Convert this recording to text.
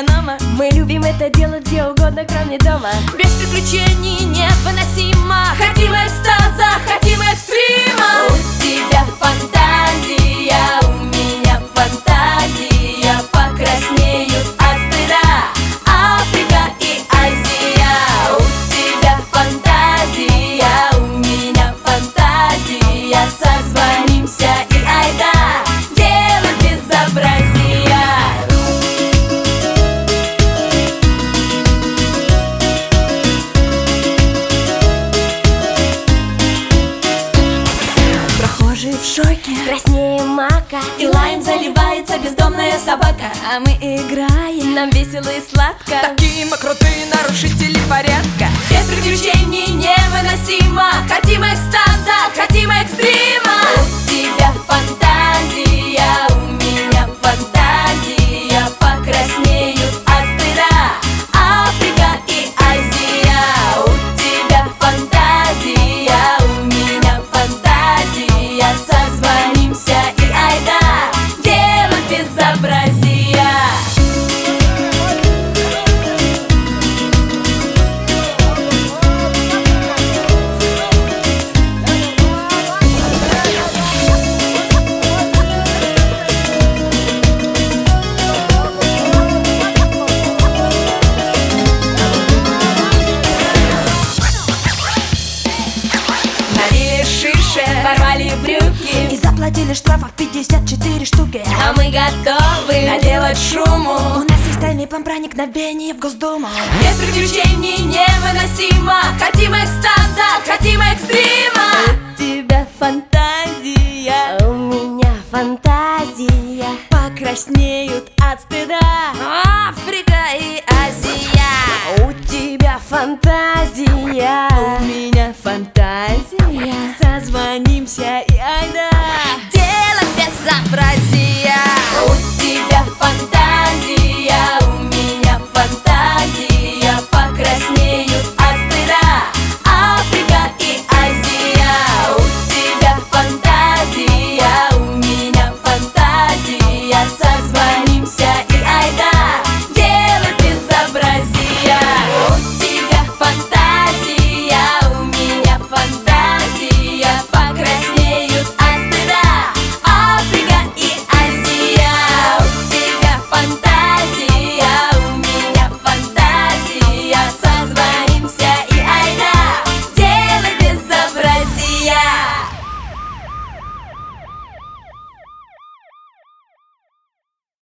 эконома. Мы любим это делать где угодно, кроме дома. Без приключений невыносимо. Хотим экстаза, хотим экстрима. У тебя фантазия, у меня фантазия. Покраснеют от стыда Африка и Азия. У тебя фантазия, у меня фантазия. Созвонимся и айда делать безобразия. Прохожие в шоке, Краснее мака, и лаем заливается бездомная собака. а мы играем, нам весело и сладко. Такие мы крутые нарушители порядка. Без приключений невыносимо. Хотим экстаза, хотим экстрима. У тебя фантазия, у меня фантазия. Покраснеют от стыда Африка и Азия. У тебя фантазия, у меня фантазия. Созвонимся и айда делать безобразия. Налили шиши, Порвали брюки, и заплатили штрафов 54 штуки. а мы готовы Наделать шуму. У нас есть тайный план проникновения в Госдуму. Без приключений невыносимо. Хотим экстаза, хотим экстрима. У тебя фантазия, у меня фантазия. Покраснеют от стыда Африка и Азия. У тебя фантазия,